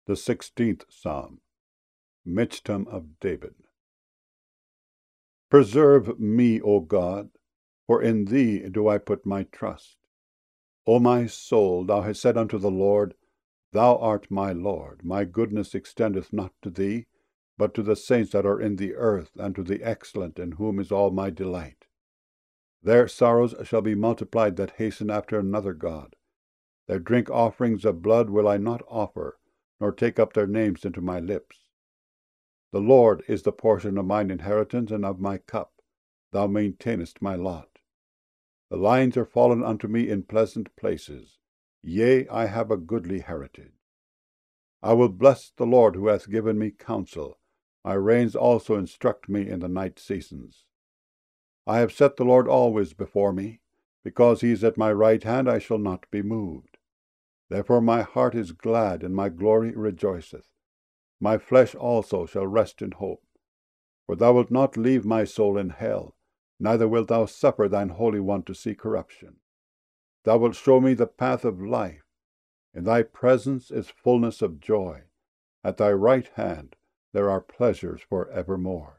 The 16th Psalm, Michtam of David. Preserve me, O God, for in thee do I put my trust. O my soul, thou hast said unto the Lord, Thou art my Lord. My goodness extendeth not to thee, but to the saints that are in the earth, and to the excellent, in whom is all my delight. Their sorrows shall be multiplied that hasten after another God. Their drink offerings of blood will I not offer, nor take up their names into my lips. The Lord is the portion of mine inheritance and of my cup. Thou maintainest my lot. The lines are fallen unto me in pleasant places. Yea, I have a goodly heritage. I will bless the Lord who hath given me counsel. My reins also instruct me in the night seasons. I have set the Lord always before me. Because he is at my right hand, I shall not be moved. Therefore my heart is glad, and my glory rejoiceth. My flesh also shall rest in hope. For thou wilt not leave my soul in hell, neither wilt thou suffer thine Holy One to see corruption. Thou wilt show me the path of life. In thy presence is fullness of joy. At thy right hand there are pleasures for evermore.